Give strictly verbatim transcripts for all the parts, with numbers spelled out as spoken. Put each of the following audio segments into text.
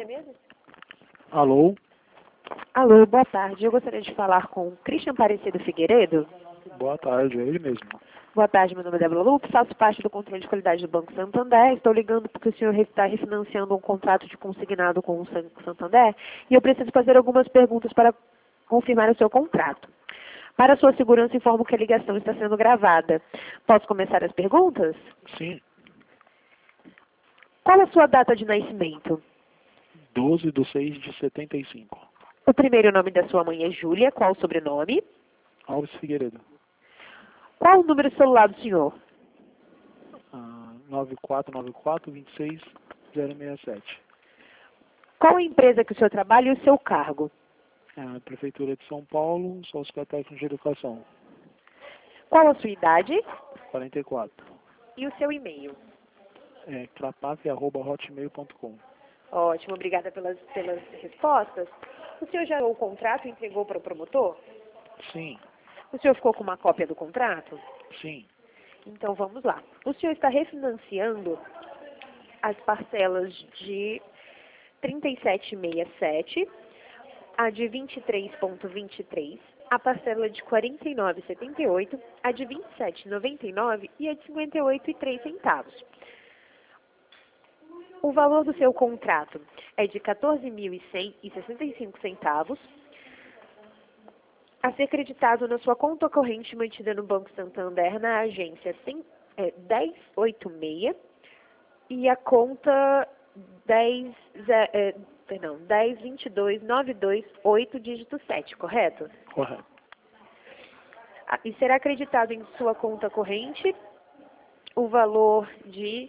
é mesmo? Alô? Alô, boa tarde. Eu gostaria de falar com o Christian Aparecido Figueiredo. Boa tarde, é ele mesmo. Boa tarde, meu nome é Débora Lupe, faço parte do controle de qualidade do Banco Santander. Estou ligando porque o senhor está refinanciando um contrato de consignado com o Santander e eu preciso fazer algumas perguntas para confirmar o seu contrato. Para sua segurança, informo que a ligação está sendo gravada. Posso começar as perguntas? Sim. Qual a sua data de nascimento? doze de seis de setenta e cinco. O primeiro nome da sua mãe é Júlia. Qual o sobrenome? Alves Figueiredo. Qual o número de celular do senhor? Ah, nove quatro nove quatro, dois seis zero seis sete. Qual a empresa que o senhor trabalha e o seu cargo? Ah, Prefeitura de São Paulo, sou secretário de Educação. Qual a sua idade quarenta e quatro. e o seu e-mail? É crapaf arroba hotmail ponto com. Ótimo, obrigada pelas, pelas respostas. O senhor já o contrato e entregou para o promotor? Sim, O senhor ficou com uma cópia do contrato? sim. Então vamos lá. O senhor está refinanciando as parcelas de trinta e sete vírgula sessenta e sete, a de vinte e três vírgula vinte e três, a parcela de quarenta e nove vírgula setenta e oito, a de vinte e sete vírgula noventa e nove e a de cinquenta e oito vírgula três centavos. O valor do seu contrato é de quatorze mil e cem e sessenta e cinco centavos, a ser creditado na sua conta corrente mantida no Banco Santander na agência dez oitenta e seis e a conta dez, é, perdão, dez vinte e dois nove dois oito dígito sete, correto? Correto. Ah, e será acreditado em sua conta corrente o valor de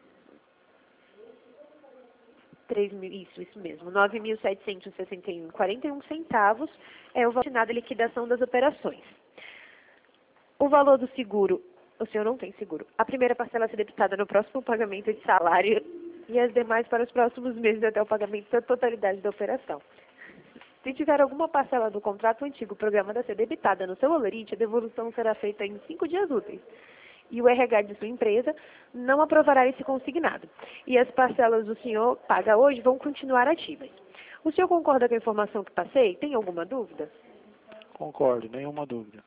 três mil, isso, isso mesmo, nove mil setecentos e sessenta e um vírgula quarenta e um centavos é o valor destinado à liquidação das operações. O valor do seguro, o senhor não tem seguro. A primeira parcela a ser debitada no próximo pagamento de salário e as demais para os próximos meses até o pagamento da totalidade da operação. Se tiver alguma parcela do contrato antigo programada a ser debitada no seu holerite, a devolução será feita em cinco dias úteis. E o R H de sua empresa não aprovará esse consignado. E as parcelas do senhor paga hoje vão continuar ativas. O senhor concorda com a informação que passei? Tem alguma dúvida? Concordo, nenhuma dúvida.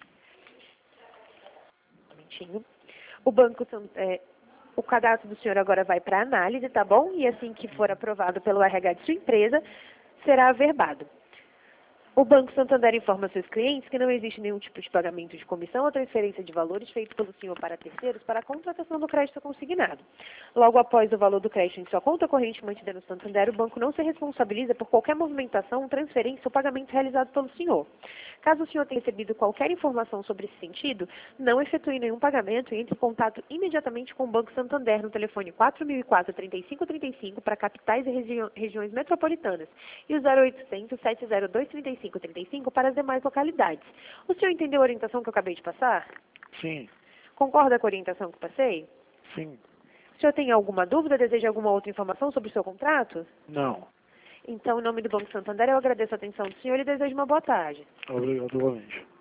Um minutinho. O banco, é, o cadastro do senhor agora vai para análise, tá bom? E assim que for aprovado pelo R H de sua empresa, será averbado. O Banco Santander informa seus clientes que não existe nenhum tipo de pagamento de comissão ou transferência de valores feito pelo senhor para terceiros para a contratação do crédito consignado. Logo após o valor do crédito em sua conta corrente mantida no Santander, o banco não se responsabiliza por qualquer movimentação, transferência ou pagamento realizado pelo senhor. Caso o senhor tenha recebido qualquer informação sobre esse sentido, não efetue nenhum pagamento e entre em contato imediatamente com o Banco Santander no telefone quatro mil e quatro, trinta e cinco trinta e cinco para capitais e regi regiões metropolitanas e o zero oitocentos, sete zero dois, trinta e cinco trinta e cinco para as demais localidades. O senhor entendeu a orientação que eu acabei de passar? Sim, Concorda com a orientação que passei? sim. O senhor tem alguma dúvida, deseja alguma outra informação sobre o seu contrato? Não. Então, em nome do Banco Santander, eu agradeço a atenção do senhor e desejo uma boa tarde. Obrigado, igualmente.